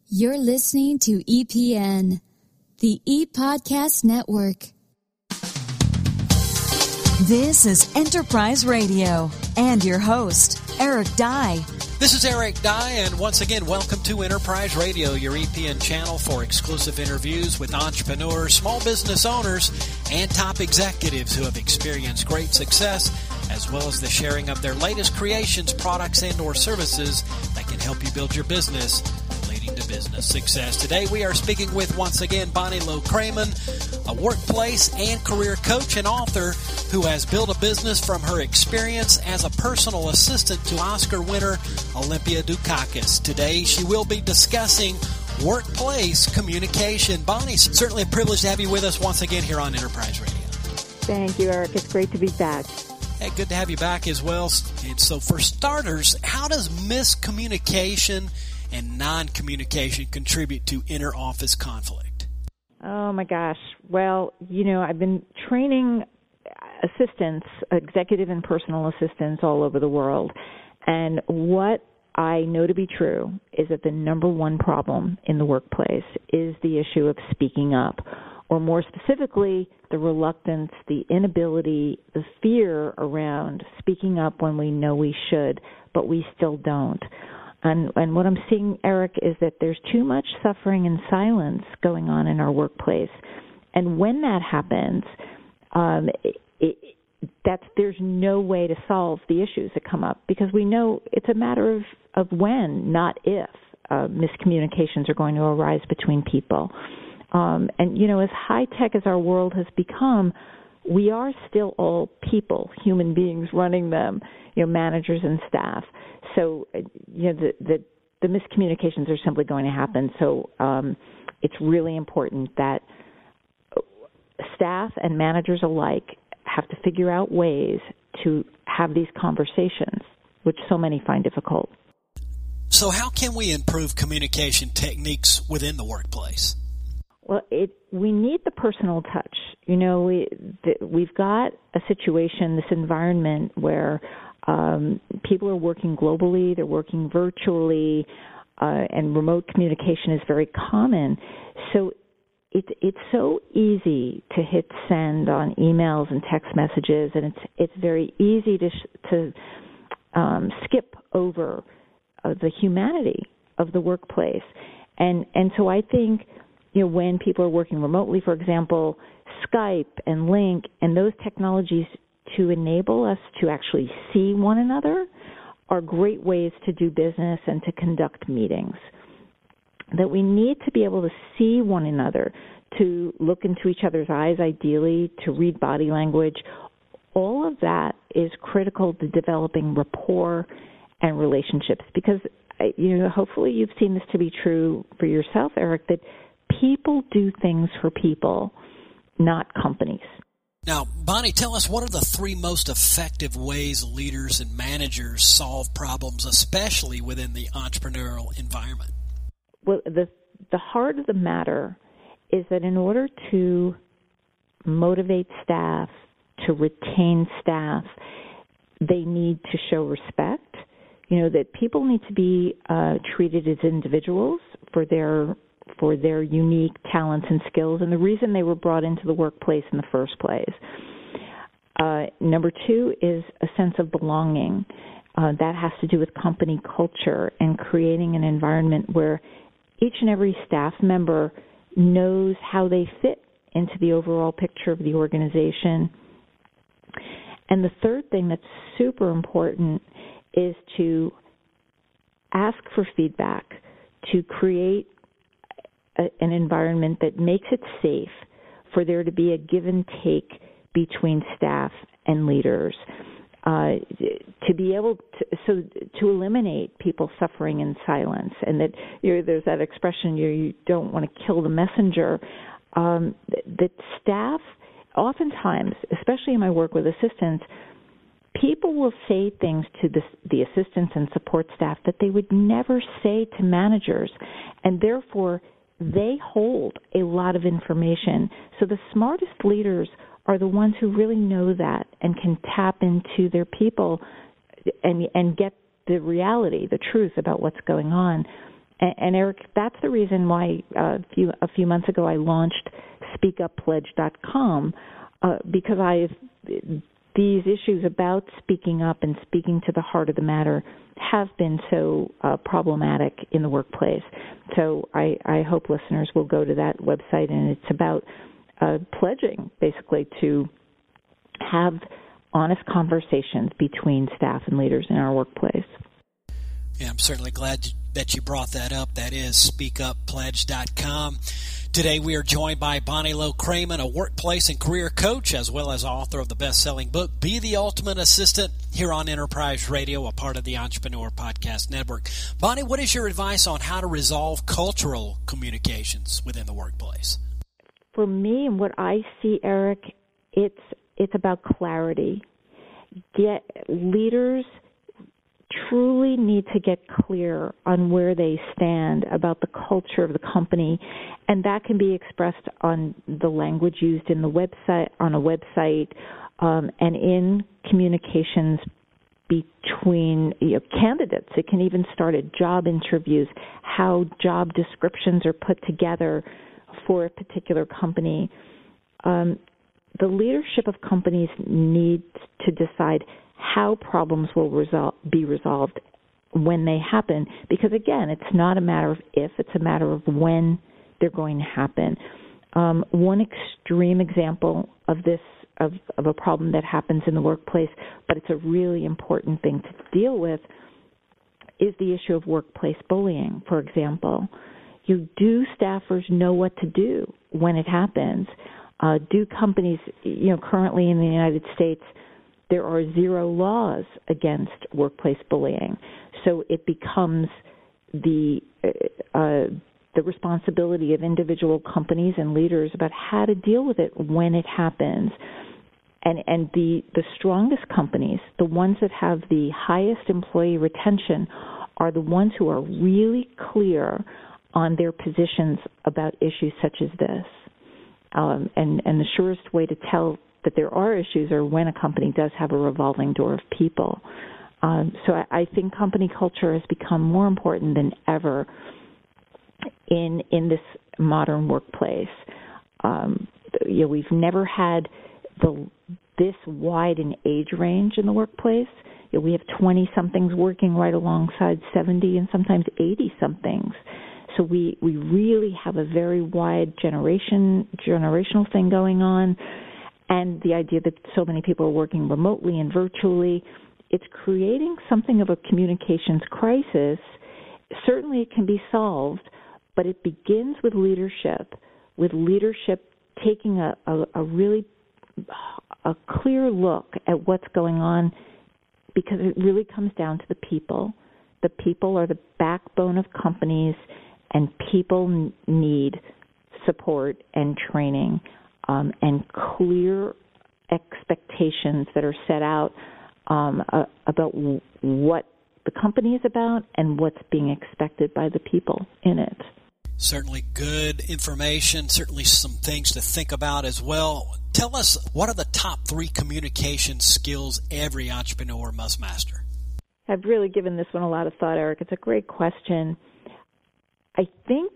You're listening to EPN, the ePodcast Network. This is Enterprise Radio and your host, Eric Dye. This is Eric Dye, and once again, welcome to Enterprise Radio, your EPN channel for exclusive interviews with entrepreneurs, small business owners, and top executives who have experienced great success, as well as the sharing of their latest creations, products, and or services that can help you build your business, leading to business success. Today, we are speaking with, once again, Bonnie Low-Kramen, a workplace and career coach and author who has built a business from her experience as a personal assistant to Oscar winner Olympia Dukakis. Today, she will be discussing workplace communication. Bonnie, certainly a privilege to have you with us once again here on Enterprise Radio. Thank you, Eric. It's great to be back. Hey, good to have you back as well. And so for starters, how does miscommunication and non-communication contribute to inter-office conflict? Oh, my gosh. Well, I've been training assistants, executive and personal assistants all over the world. And what I know to be true is that the number one problem in the workplace is the issue of speaking up, or more specifically, the reluctance, the inability, the fear around speaking up when we know we should, but we still don't. And what I'm seeing, Eric, is that there's too much suffering and silence going on in our workplace. And when that happens, there's no way to solve the issues that come up, because we know it's a matter of when, not if, miscommunications are going to arise between people. And as high-tech as our world has become, we are still all people, human beings running them, managers and staff. So, the miscommunications are simply going to happen. So it's really important that staff and managers alike have to figure out ways to have these conversations, which so many find difficult. So how can we improve communication techniques within the workplace? Well, we need the personal touch. We've got a situation, this environment where people are working globally, they're working virtually, and remote communication is very common. So it's so easy to hit send on emails and text messages, and it's very easy to skip over the humanity of the workplace. And so I think, when people are working remotely, for example, Skype and Link and those technologies to enable us to actually see one another are great ways to do business and to conduct meetings. That we need to be able to see one another, to look into each other's eyes, ideally, to read body language. All of that is critical to developing rapport and relationships, because, hopefully you've seen this to be true for yourself, Eric, that people do things for people, not companies. Now, Bonnie, tell us, what are the three most effective ways leaders and managers solve problems, especially within the entrepreneurial environment? Well, the heart of the matter is that in order to motivate staff, to retain staff, they need to show respect. That people need to be treated as individuals for their unique talents and skills and the reason they were brought into the workplace in the first place. Number two is a sense of belonging. That has to do with company culture and creating an environment where each and every staff member knows how they fit into the overall picture of the organization. And the third thing that's super important is to ask for feedback, to create an environment that makes it safe for there to be a give and take between staff and leaders, to be able to eliminate people suffering in silence, and that there's that expression, you don't want to kill the messenger. That staff, oftentimes, especially in my work with assistants, people will say things to the assistants and support staff that they would never say to managers, and therefore they hold a lot of information. So the smartest leaders are the ones who really know that and can tap into their people and get the reality, the truth about what's going on. And Eric, that's the reason why a few months ago I launched SpeakUpPledge.com, because these issues about speaking up and speaking to the heart of the matter have been so problematic in the workplace. So I hope listeners will go to that website, and it's about pledging, basically, to have honest conversations between staff and leaders in our workplace. Yeah, I'm certainly glad that you brought that up. That is SpeakUpPledge.com. Today we are joined by Bonnie Lowe Craman, a workplace and career coach, as well as author of the best-selling book, Be the Ultimate Assistant, here on Enterprise Radio, a part of the Entrepreneur Podcast Network. Bonnie, what is your advice on how to resolve cultural communications within the workplace? For me, and what I see, Eric, it's about clarity. Leaders truly need to get clear on where they stand about the culture of the company, and that can be expressed on the language used in the website, on a website, and in communications between candidates. It can even start at job interviews, how job descriptions are put together for a particular company. The leadership of companies need to decide how problems will be resolved when they happen, because, again, it's not a matter of if, it's a matter of when they're going to happen. One extreme example of this, of a problem that happens in the workplace, but it's a really important thing to deal with, is the issue of workplace bullying, for example. Do staffers know what to do when it happens? Do companies, currently in the United States, there are 0 laws against workplace bullying. So it becomes the responsibility of individual companies and leaders about how to deal with it when it happens. And the strongest companies, the ones that have the highest employee retention, are the ones who are really clear on their positions about issues such as this. And the surest way to tell that there are issues are when a company does have a revolving door of people. So I think company culture has become more important than ever in this modern workplace. We've never had this wide an age range in the workplace. We have 20-somethings working right alongside 70 and sometimes 80-somethings. So we really have a very wide generational thing going on. And the idea that so many people are working remotely and virtually, it's creating something of a communications crisis. Certainly it can be solved, but it begins with leadership taking a really clear look at what's going on, because it really comes down to the people. The people are the backbone of companies, and people need support and training. And clear expectations that are set out about what the company is about and what's being expected by the people in it. Certainly good information, certainly some things to think about as well. Tell us, what are the top 3 communication skills every entrepreneur must master? I've really given this one a lot of thought, Eric. It's a great question. I think,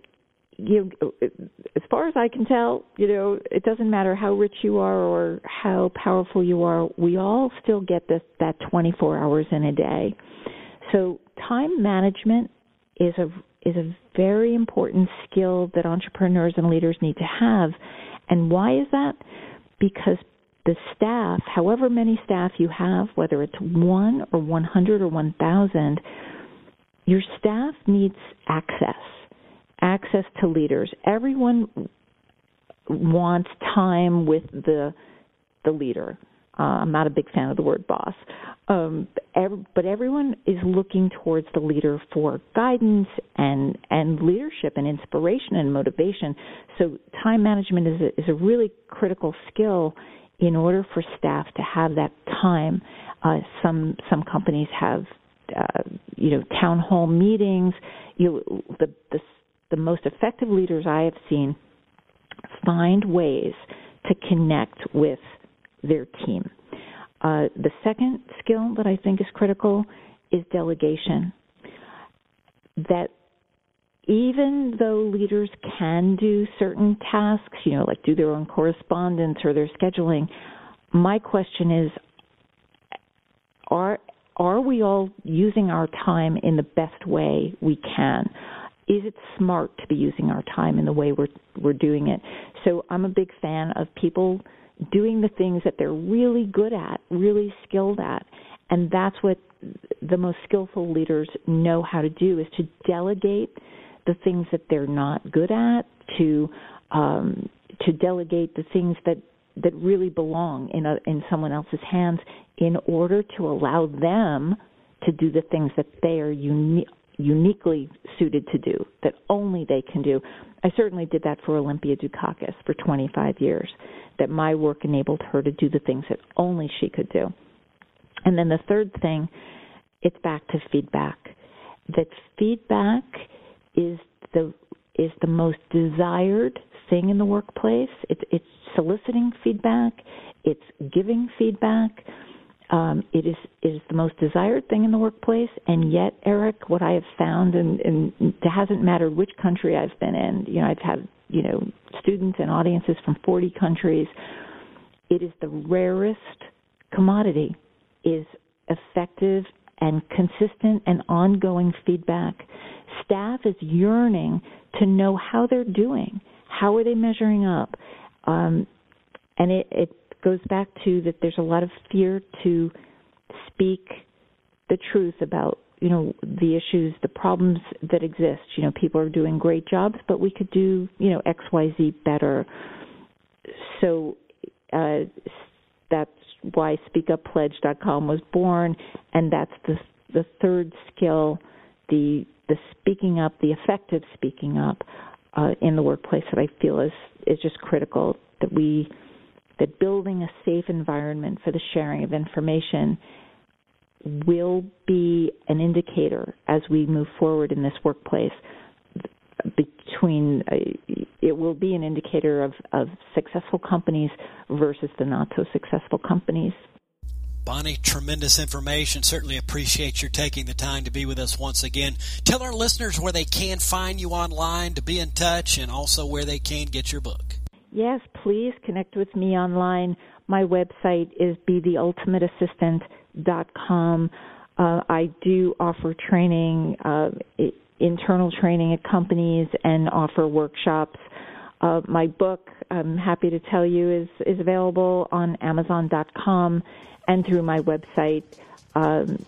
as far as I can tell, it doesn't matter how rich you are or how powerful you are, we all still get that 24 hours in a day. So time management is a very important skill that entrepreneurs and leaders need to have. And why is that? Because the staff, however many staff you have, whether it's 1 or 100 or 1,000, your staff needs access to leaders. Everyone wants time with the leader. I'm not a big fan of the word boss. But everyone is looking towards the leader for guidance and leadership and inspiration and motivation. So time management is a really critical skill in order for staff to have that time. Some companies have town hall meetings. The most effective leaders I have seen find ways to connect with their team. The second skill that I think is critical is delegation. That even though leaders can do certain tasks, like do their own correspondence or their scheduling, my question is, are we all using our time in the best way we can? Is it smart to be using our time in the way we're doing it? So I'm a big fan of people doing the things that they're really good at, really skilled at, and that's what the most skillful leaders know how to do, is to delegate the things that they're not good at, to delegate the things that really belong in someone else's hands, in order to allow them to do the things that they are uniquely suited to do, that only they can do. I certainly did that for Olympia Dukakis for 25 years, that my work enabled her to do the things that only she could do. And then the third thing, it's back to feedback. That feedback is the most desired thing in the workplace. It's soliciting feedback. It's giving feedback. It is the most desired thing in the workplace. And yet, Eric, what I have found, and it hasn't mattered which country I've been in. I've had students and audiences from 40 countries. It is the rarest commodity, is effective and consistent and ongoing feedback. Staff is yearning to know how they're doing. How are they measuring up? And it goes back to that there's a lot of fear to speak the truth about, the issues, the problems that exist. People are doing great jobs, but we could do, X, Y, Z better. So that's why SpeakUpPledge.com was born, and that's the third skill, the speaking up, the effective speaking up in the workplace, that I feel is just critical, that building a safe environment for the sharing of information will be an indicator as we move forward in this workplace. It will be an indicator of successful companies versus the not so successful companies. Bonnie, tremendous information. Certainly appreciate your taking the time to be with us once again. Tell our listeners where they can find you online to be in touch, and also where they can get your book. Yes, please connect with me online. My website is betheultimateassistant.com. I do offer training, internal training at companies, and offer workshops. My book, I'm happy to tell you, is available on Amazon.com and through my website, and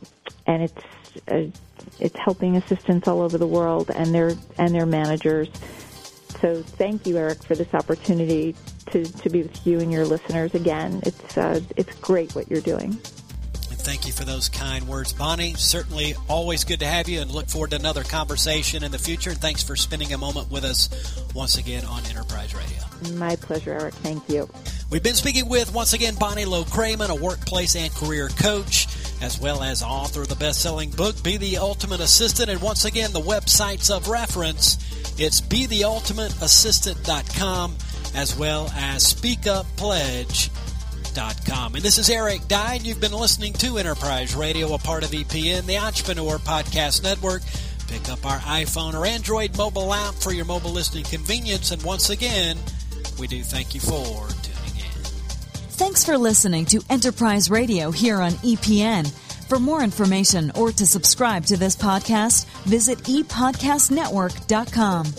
it's helping assistants all over the world and their managers. So thank you, Eric, for this opportunity to be with you and your listeners again. It's great what you're doing. And thank you for those kind words, Bonnie. Certainly always good to have you, and look forward to another conversation in the future. And thanks for spending a moment with us once again on Enterprise Radio. My pleasure, Eric. Thank you. We've been speaking with, once again, Bonnie Low-Kramen, a workplace and career coach, as well as author of the best-selling book, Be the Ultimate Assistant. And once again, the websites of reference, it's betheultimateassistant.com, as well as SpeakUpPledge.com. And this is Eric Dye, and you've been listening to Enterprise Radio, a part of EPN, the Entrepreneur Podcast Network. Pick up our iPhone or Android mobile app for your mobile listening convenience. And once again, we do thank you for tuning in. Thanks for listening to Enterprise Radio here on EPN. For more information or to subscribe to this podcast, visit epodcastnetwork.com.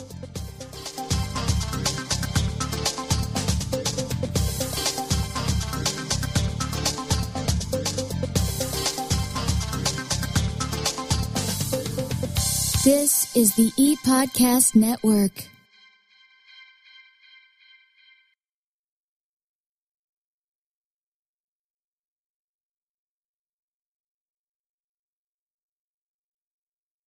This is the ePodcast Network.